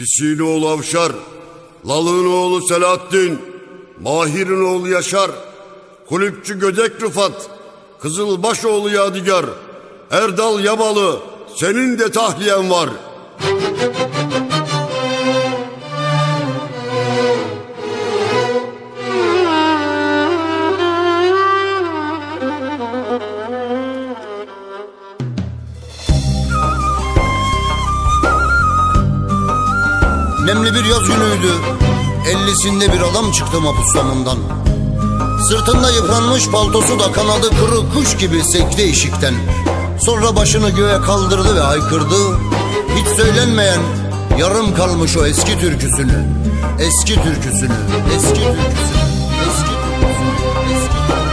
Pisi'nin oğlu Avşar, Lalı'nın oğlu Selahattin, Mahir'in oğlu Yaşar, Kulüpçü Gödek Rıfat, Kızılbaşoğlu Yadigar, Erdal Yabalı, senin de tahliyen var. Nemli bir yaz günüydü. 50'sinde bir adam çıktı mahpus damından. Sırtında yıpranmış paltosu da kanadı kırık kuş gibi sekti eşikten. Sonra başını göğe kaldırdı ve haykırdı. Hiç söylenmeyen yarım kalmış o eski türküsünü. Eski türküsünü, eski türküsünü, eski türküsünü, eski türküsünü.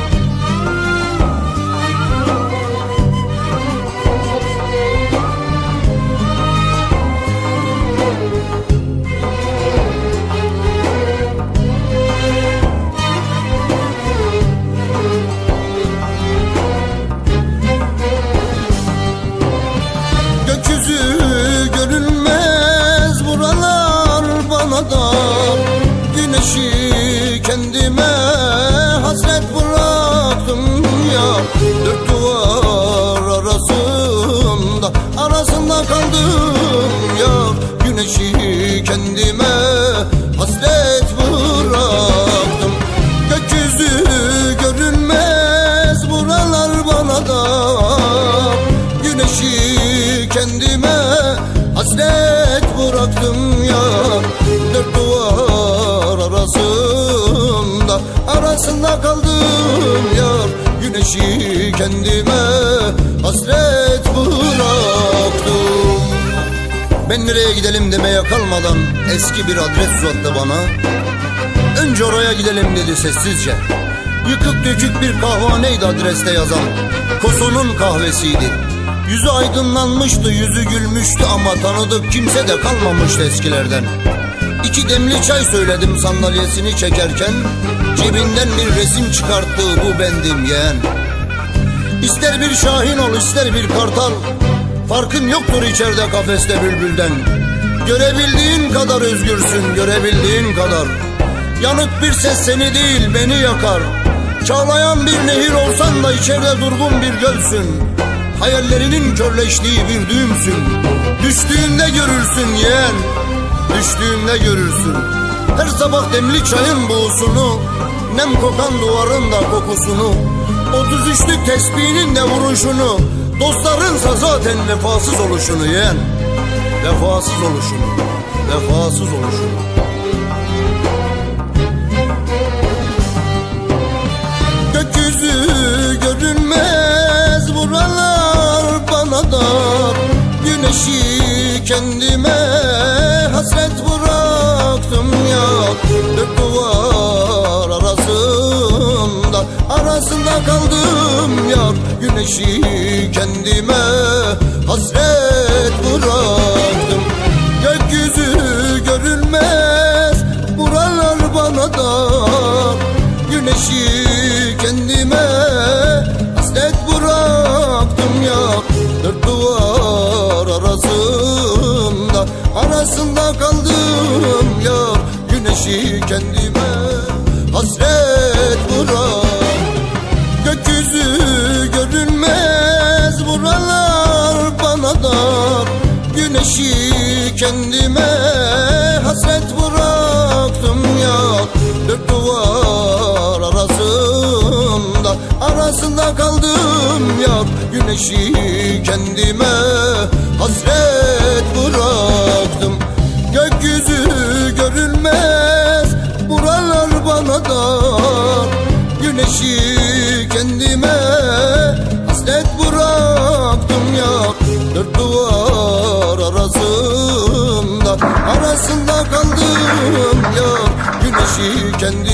Güneşi kendime hasret bıraktım ya. Dört duvar arasında kaldım ya. Güneşi kendime hasret bıraktım. Gökyüzü görünmez buralar bana da. Güneşi kendime hasret bıraktım ya. Dört duvar arasında kaldım yar. Güneşi kendime hasret bıraktım. Ben nereye gidelim demeye kalmadan eski bir adres uzattı bana. Önce oraya gidelim dedi sessizce. Yıkık dökük bir kahvaneydi adreste yazan. Koso'nun kahvesiydi. Yüzü aydınlanmıştı, yüzü gülmüştü ama tanıdık kimse de kalmamıştı eskilerden. 2 demli çay söyledim sandalyesini çekerken. Cebinden bir resim çıkarttı, bu bendim yeğen. İster bir şahin ol ister bir kartal, farkın yoktur içeride kafeste bülbülden. Görebildiğin kadar özgürsün, görebildiğin kadar. Yanık bir ses seni değil beni yakar. Çağlayan bir nehir olsan da içeride durgun bir gölsün. Hayallerinin körleştiği bir düğümsün. Düştüğünde görürsün yeğen, düştüğünde görürsün. Her sabah demli çayın buğusunu, nem kokan duvarın da kokusunu, 33'lük tesbihinin de vuruşunu, dostlarınsa zaten vefasız oluşunu yeğen. Vefasız oluşunu, vefasız oluşunu. Gökyüzü görünmez buralar bana dar. Güneşi kendime hasret bıraktım ya. Dört duvar arasında kaldım yar. Güneşi kendime hasret bıraktım. Gökyüzü görünmez buralar bana dar. Güneşi kendime hasret bıraktım ya. Dört duvar arasında kaldım ya. Güneşi kendime hasret bırak. Gökyüzü görünmez buralar bana dar. Güneşi kendime hasret bıraktım ya. Dört duvar arasında kaldım ya. Güneşi kendime hasret bıraktım. Gökyüzü görünmez buralar bana dar. Güneşi kendime hasret bıraktım ya. Dört duvar arasında kaldım ya. Güneşi kendime